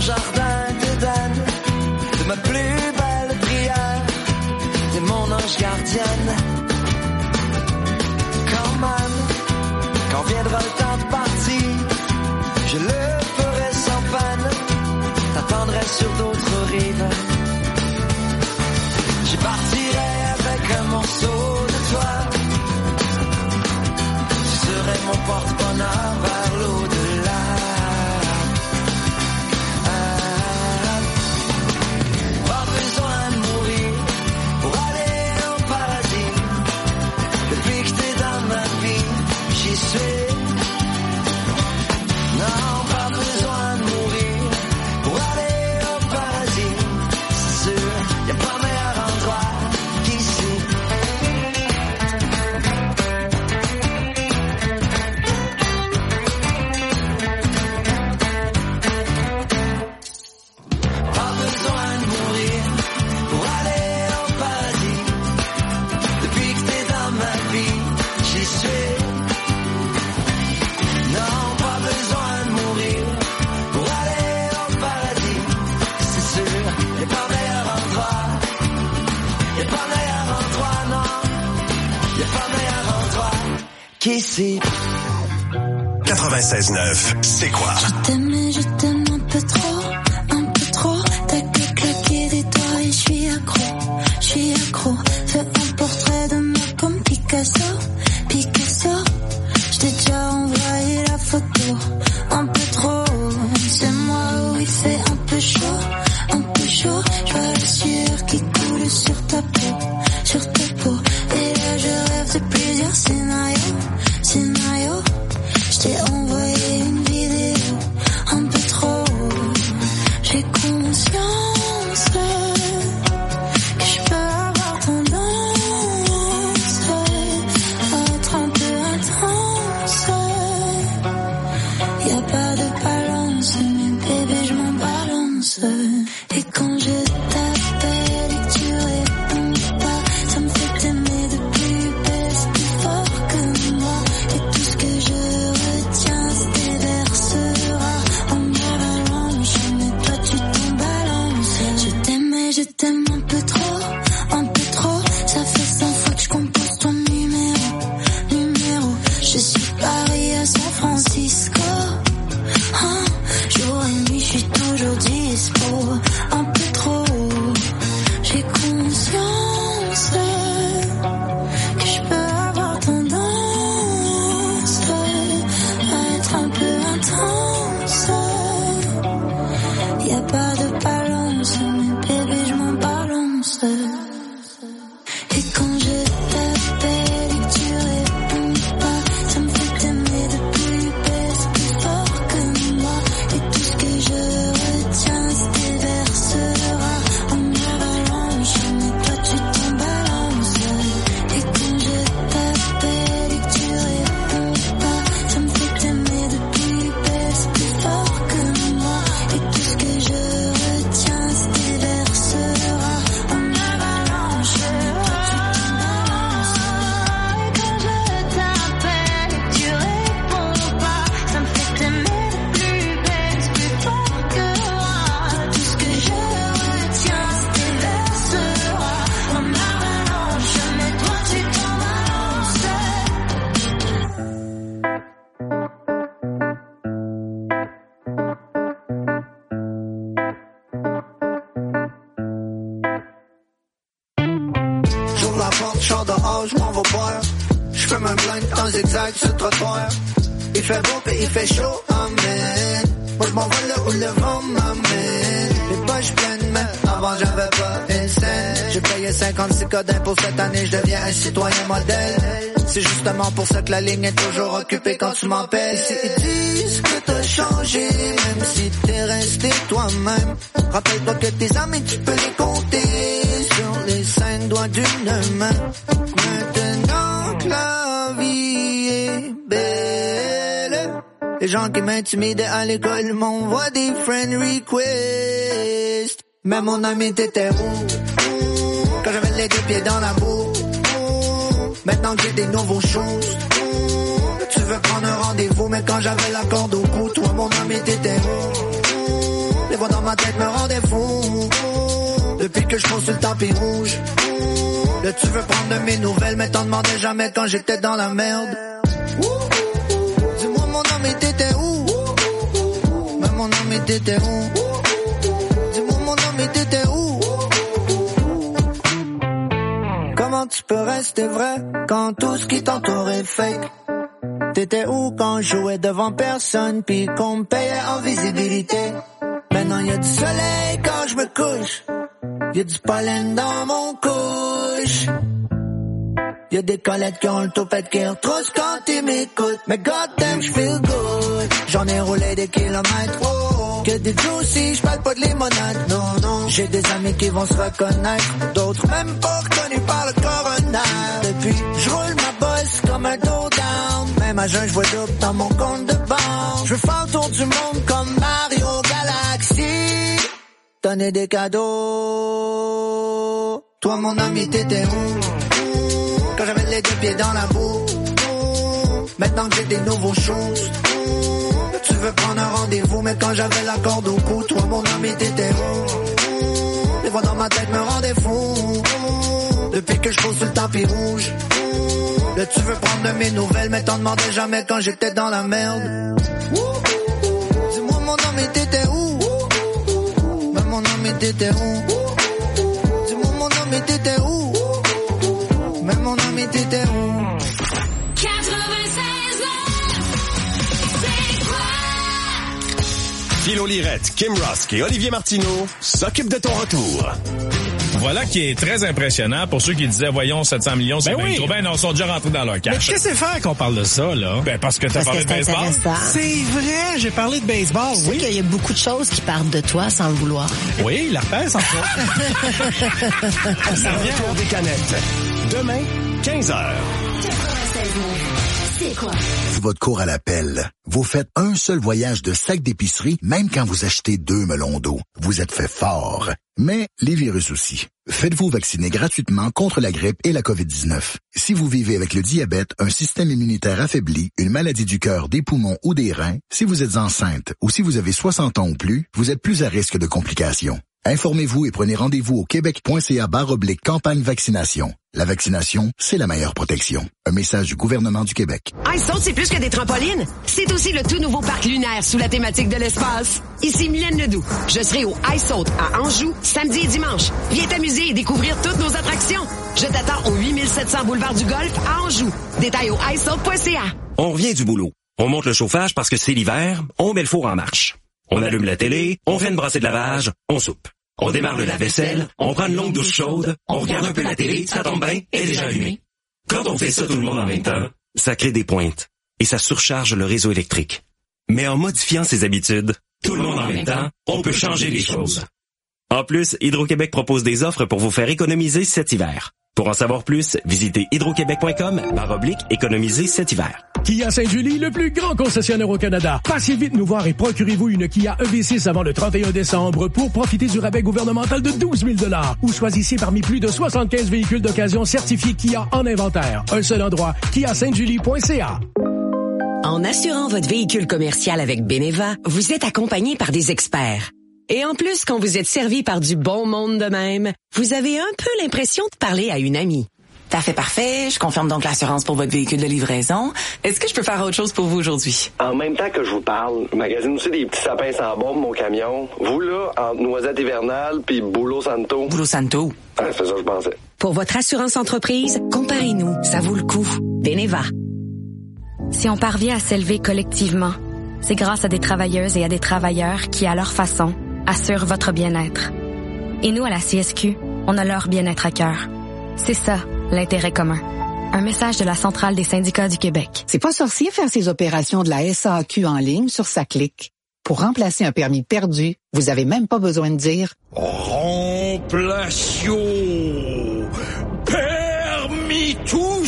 jardin d'Éden, de ma plus belle prière, t'es mon ange gardienne. Quand même, quand viendra le temps de partir, je le ferai sans peine, t'attendrai sur d'autres rives. Je partirai avec un morceau de toi, tu serais mon porte-bonheur vers l'au-delà. Ah, pas besoin de mourir pour aller au paradis. Depuis que t'es dans ma vie, j'y suis. Non, pas besoin de mourir pour aller au paradis. C'est sûr, y'a pas meilleur endroit qu'ici. Pas besoin de mourir pour aller au paradis. Depuis que t'es dans ma vie, j'y suis. Non, pas besoin de mourir pour aller au paradis. C'est sûr, y'a pas meilleur endroit. Y'a pas meilleur endroit, non. Y'a pas meilleur endroit qu'ici. quatre-vingt-seize neuf, c'est quoi? Je t'aime et je t'aime un peu trop, un peu trop. T'as que claquer des doigts et je suis accro, je suis accro. Fais un portrait de moi comme Picasso, Picasso. Je t'ai déjà envoyé la photo, un peu trop. C'est moi où il fait un peu chaud, un peu chaud. Je vois la sueur qui coule sur ta peau, sur ta peau. Et là je rêve de plusieurs scénarios, scénarios. Je t'ai envoyé une vidéo, un peu trop. J'ai conscience que je peux avoir tendance à être un peu intense. Y'a pas de balance, mais bébé je m'en balance. Et quand je t'appelle et que tu réponds pas, ça me fait t'aimer de plus belle, c'est plus fort que moi. Et tout ce que je retiens se déversera en avalanche. Mais toi tu t'en balances. Je t'aime et je t'aime un peu trop, un peu trop. Ça fait cent fois que je compose ton numéro, numéro. Je suis Paris à San Francisco. Ah, jour et nuit, je suis toujours dispo. Un peu trop. J'ai conscience que je peux avoir tendance à être un peu intense. Y'a pas de balance, mais bébé je m'en balance. Et quand je t'appelle et que tu réponds pas, ça me fait t'aimer de plus belle, c'est plus fort que moi. Et tout ce que je retiens se déversera en avalanche. Mais toi tu t'en balances. Et quand je t'appelle et que tu réponds pas, ça me fait t'aimer de plus belle, c'est plus fort que moi. Et tout ce que je retiens se déversera en avalanche. Toi tu t'en balances. Et quand je t'appelle et que tu réponds pas, ça me fait t'aimer de plus belle, c'est plus fort que moi. Tout ce que je retiens se déversera en avalanche. Mais toi tu t'en balances. J'ouvre la porte, j'sors dehors, j'm'en vais boire. J'fais un blind en zigzag sur le trottoir. Il fait beau pis il fait chaud, amen. Moi j'm'en vais là où le vent m'amène. Les poches pleines, mais avant j'avais pas une scène. J'ai payé cinquante-six cas d'impôts cette année, je deviens un citoyen modèle. C'est justement pour ça que la ligne est toujours occupée quand tu m'appelles. Ici ils disent que t'as changé, même si t'es resté toi-même. Rappelle-toi que tes amis tu peux les compter sur les cinq doigts d'une main. Maintenant que la vie est belle, les gens qui m'intimidaient à l'école m'envoient des friend requests. Mais mon ami t'étais où? Quand j'avais les deux pieds dans la boue. Maintenant que j'ai des nouveaux choses, tu veux prendre un rendez-vous, mais quand j'avais la corde au cou, toi mon ami t'étais où? Les voix dans ma rendez-vous. Depuis que je pose sur le tapis rouge. Là tu veux prendre de mes nouvelles, mais t'en demandais jamais quand j'étais dans la merde. Dis-moi mon homme, et t'étais où? Mais mon homme, et t'étais où? Dis-moi mon homme, et t'étais où? Comment tu peux rester vrai quand tout ce qui t'entoure est fake? T'étais où quand je jouais devant personne pis qu'on me payait en visibilité? Maintenant y'a du soleil quand je me couche, y'a du pollen dans mon couche. Y'a des collettes qui ont le toupette qui retrousse quand ils m'écoutent. Mais goddamn, je feel good. J'en ai roulé des kilomètres. Oh, que des juicy, j'parle pas de limonade. Non, non, j'ai des amis qui vont se reconnaître. D'autres même pas reconnus par le coroner. Depuis, j'roule ma bosse comme un dos down. Même à jeun, j'vois double dans mon compte de banque. J'veux faire le tour du monde comme Mario Galaxy. Donner des cadeaux. Toi, mon ami, t'étais où? Quand j'avais les deux pieds dans la boue. Maintenant que j'ai des nouveaux choses. Tu veux prendre un rendez-vous, mais quand j'avais la corde au cou, toi mon ami t'étais où? Les voix dans ma tête me rendaient fou. Depuis que je pose sur le tapis rouge. Là tu veux prendre de mes nouvelles, mais t'en demandais jamais quand j'étais dans la merde. Dis-moi mon ami t'étais où? Mais mon ami t'étais où? Dis-moi mon ami t'étais où? Mais mon ami t'étais où? quatre-vingt-seize c'est quoi? Philo Lirette, Kim Rusk et Olivier Martineau s'occupent de ton retour. Voilà qui est très impressionnant pour ceux qui disaient, voyons, sept cents millions, c'est ben bien oui. trop. Ben non, ils sont déjà rentrés dans leur cash. Mais qu'est-ce que c'est faire qu'on parle de ça, là? Ben parce que t'as parce parlé que de baseball. C'est vrai, j'ai parlé de baseball, tu oui. sais qu'il y a beaucoup de choses qui partent de toi sans le vouloir. Oui, la repère, sans toi. Ça revient pour des canettes. Demain, quinze heures. C'est quoi? Votre cours à l'appel. Vous faites un seul voyage de sac d'épicerie, même quand vous achetez deux melons d'eau. Vous êtes fait fort. Mais les virus aussi. Faites-vous vacciner gratuitement contre la grippe et la covid dix-neuf. Si vous vivez avec le diabète, un système immunitaire affaibli, une maladie du cœur, des poumons ou des reins, si vous êtes enceinte ou si vous avez soixante ans ou plus, vous êtes plus à risque de complications. Informez-vous et prenez rendez-vous au québec.ca barre oblique campagne vaccination. La vaccination, c'est la meilleure protection. Un message du gouvernement du Québec. iSaute, c'est plus que des trampolines. C'est aussi le tout nouveau parc lunaire sous la thématique de l'espace. Ici Mylène Ledoux. Je serai au iSaute à Anjou, samedi et dimanche. Viens t'amuser et découvrir toutes nos attractions. Je t'attends au huit mille sept cents boulevard du Golfe à Anjou. Détails au i saute point c a. On revient du boulot. On monte le chauffage parce que c'est l'hiver. On met le four en marche. On allume la télé, on fait une brassée de lavage, on soupe. On démarre le lave-vaisselle, on prend une longue douche chaude, on regarde un peu la télé, ça tombe bien, elle est déjà allumée. Quand on fait ça tout le monde en même temps, ça crée des pointes et ça surcharge le réseau électrique. Mais en modifiant ses habitudes, tout le monde en même temps, on peut changer les choses. En plus, Hydro-Québec propose des offres pour vous faire économiser cet hiver. Pour en savoir plus, visitez hydroquebec point com barre oblique économiser cet hiver. Kia Saint-Julie, le plus grand concessionnaire au Canada. Passez vite nous voir et procurez-vous une Kia E V six avant le trente et un décembre pour profiter du rabais gouvernemental de douze mille dollars. Ou choisissez parmi plus de soixante-quinze véhicules d'occasion certifiés Kia en inventaire. Un seul endroit, kia saint julie point c a. En assurant votre véhicule commercial avec Beneva, vous êtes accompagné par des experts. Et en plus, quand vous êtes servi par du bon monde de même, vous avez un peu l'impression de parler à une amie. Parfait, parfait. Je confirme donc l'assurance pour votre véhicule de livraison. Est-ce que je peux faire autre chose pour vous aujourd'hui? En même temps que je vous parle, je magasine aussi des petits sapins sans bombe, mon camion. Vous, là, entre Noisette Hivernale puis Boulot Santo. Boulot Santo? Ah, c'est ça que je pensais. Pour votre assurance entreprise, comparez-nous. Ça vaut le coup. Beneva. Si on parvient à s'élever collectivement, c'est grâce à des travailleuses et à des travailleurs qui, à leur façon, assurent votre bien-être. Et nous, à la C S Q, on a leur bien-être à cœur. C'est ça, l'intérêt commun. Un message de la Centrale des syndicats du Québec. C'est pas sorcier faire ses opérations de la S A Q en ligne sur sa clique. Pour remplacer un permis perdu, vous avez même pas besoin de dire « Remplation permis tous ».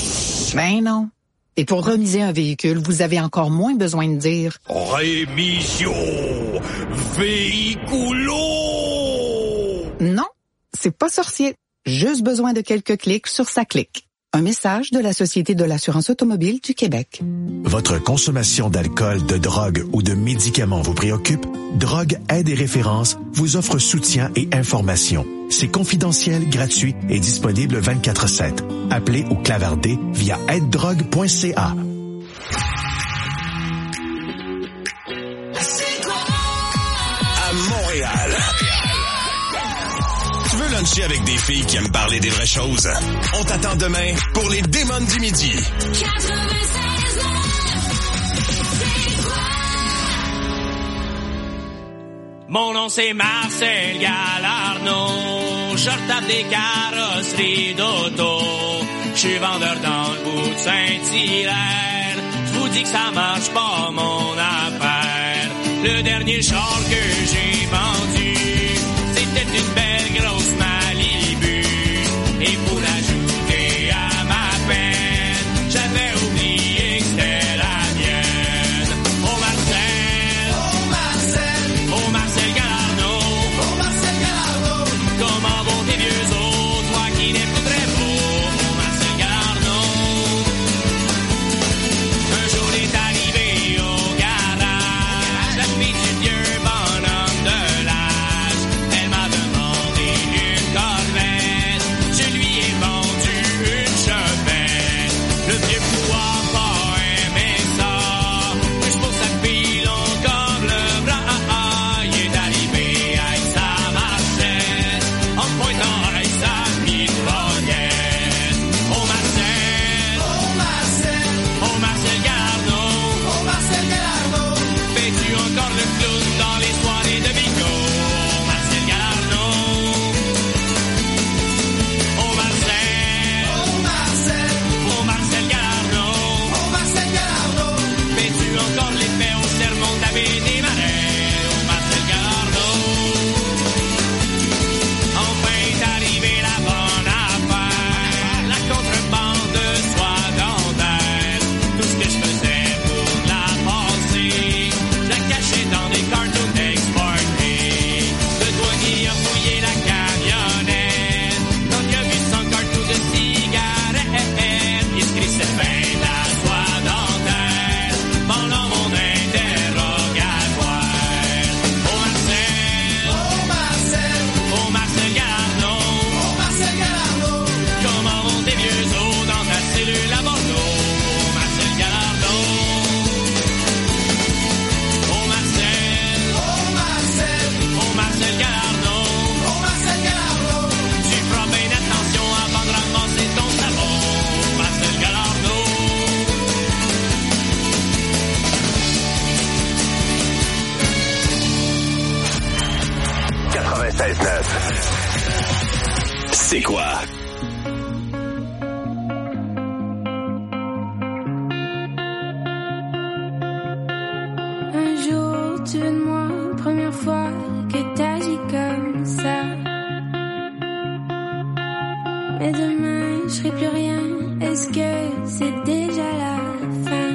Ben non. Et pour remiser un véhicule, vous avez encore moins besoin de dire « Rémission véhiculo ». Non, c'est pas sorcier. Juste besoin de quelques clics sur sa clique. Un message de la Société de l'assurance automobile du Québec. Votre consommation d'alcool, de drogue ou de médicaments vous préoccupe? Drogue Aide et Référence vous offre soutien et information. C'est confidentiel, gratuit et disponible vingt-quatre sept. Appelez ou clavardez via aide drogue point c a. À Montréal. Tu veux luncher avec des filles qui aiment parler des vraies choses? On t'attend demain pour les démons du midi. Mon nom c'est Marcel Galarno, je retape des carrosseries d'auto, je suis vendeur dans le bout de Saint-Hilaire, je vous dis que ça marche pas mon affaire. Le dernier char que j'ai vendu, c'était une belle grosse Malibu, et pour l'ajouter à ma peine, j'avais oublié que c'était la mienne. Oh Marcel, oh Marcel, oh Marcel Galarno, oh Marcel Galarno, comment vont tes vieux os, toi qui n'es plus très beau, oh Marcel Galarno. Un jour est arrivé au garage, la fille du vieux bonhomme de l'âge, elle m'a demandé une corvette, je lui ai vendu une chevette. Le vieux fou a pas aimé ça, plus pour sa fille encore le bras, il est arrivé avec sa marchette, en pointant avec sa mitraillette. Oh Marcel, oh Marcel, oh Marcel Galarno, oh Marcel Galarno, fais-tu encore le clown dans les soirées de bingo? Oh Marcel Galarno, oh Marcel, oh Marcel, oh Marcel Galarno, oh Marcel Galarno, fais-tu encore l'effet au sermon de David et Marais? Oh Marcel Galarno, enfin est arrivée la bonne affaire, la contrebande de soie dentaire. Tout ce que je faisais pour la passer, je la cachais dans des cartons exportés. Le douanier a fouillé la camionnette, quand il a vu cent cartons de cigarettes, il se crissait bien la soie dentaire pendant mon interrogatoire. Oh Marcel, oh Marcel, oh Marcel Galarno, oh Marcel Galarno, comment vont tes vieux os dans ta cellule à Bordeaux? Oh Marcel Galarno, oh Marcel, oh Marcel, oh Marcel Galarno, oh Marcel Galarno, tu feras bien attention avant de ramasser ton savon. Oh Marcel Galarno. quatre-vingt-seize neuf. C'est quoi? Un jour, tu veux de moi, première fois que t'agis comme ça. Mais demain, je serai plus rien. Est-ce que c'est déjà la fin?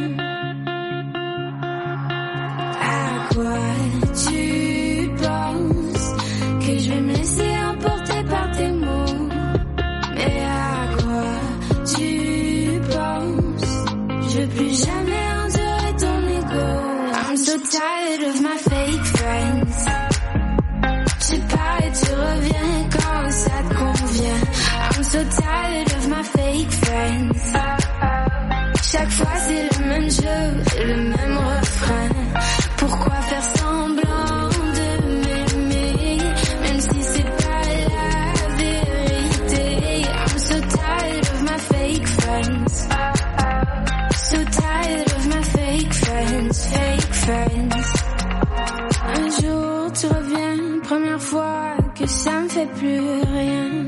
À quoi tu penses que je vais me laisser emporter par tes mots? Mais à quoi tu penses? Je veux plus jamais endurer ton ego. I'm so tired of my fake friends. Je sais pas et tu reviens quand ça te convient. I'm so tired of my fake friends. Chaque fois c'est le même jeu, le même refrain. Pourquoi faire semblant de m'aimer, même si c'est pas la vérité? I'm so tired of my fake friends. So tired of my fake friends, fake friends. Un jour tu reviens, première fois que ça me fait plus rien.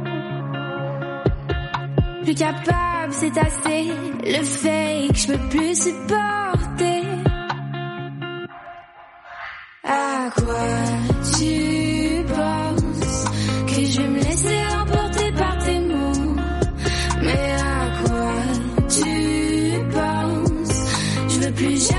Plus capable, c'est assez. Le fake, je peux plus supporter. À quoi tu penses que je vais me laisser emporter par tes mots? Mais à quoi tu penses? Je veux plus jamais